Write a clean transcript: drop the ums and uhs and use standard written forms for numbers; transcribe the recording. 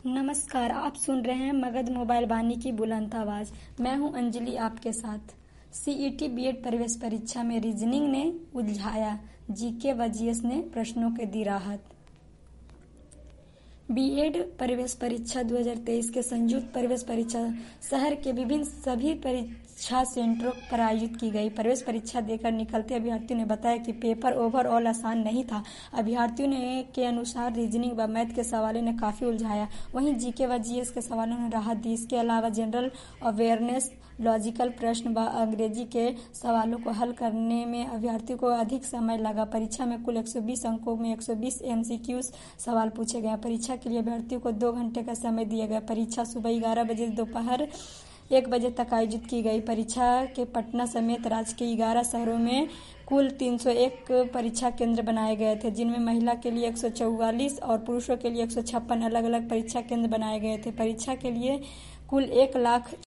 नमस्कार, आप सुन रहे हैं मगध मोबाइल वाणी की बुलंद आवाज। मैं हूं अंजलि आपके साथ। सीईटी बीएड प्रवेश परीक्षा में रीजनिंग ने उलझाया, जीके व जीएस ने प्रश्नों के दी राहत। बीएड प्रवेश परीक्षा 2023 के संयुक्त प्रवेश परीक्षा शहर के विभिन्न सभी परीक्षा सेंटरों पर आयोजित की गई। प्रवेश परीक्षा देकर निकलते अभ्यर्थियों ने बताया कि पेपर ओवरऑल आसान नहीं था। अभ्यर्थियों के अनुसार रीजनिंग व मैथ के सवालों ने काफी उलझाया, वहीं जीके व जीएस के सवालों ने राहत दी। इसके अलावा जनरल अवेयरनेस, लॉजिकल प्रश्न व अंग्रेजी के सवालों को हल करने में अभ्यर्थियों को अधिक समय लगा। परीक्षा में कुल 120 अंकों में 120 एमसीक्यू सवाल पूछे गए। परीक्षा के लिए अभ्यर्थियों को 2 घंटे का समय दिया गया। परीक्षा सुबह 11 बजे से दोपहर 1 बजे तक आयोजित की गई। परीक्षा के पटना समेत राज्य के 11 शहरों में कुल 301 परीक्षा केंद्र बनाए गए थे, जिनमें महिला के लिए 144 और पुरुषों के लिए 156 अलग अलग परीक्षा केंद्र बनाए गए थे। परीक्षा के लिए कुल 1 लाख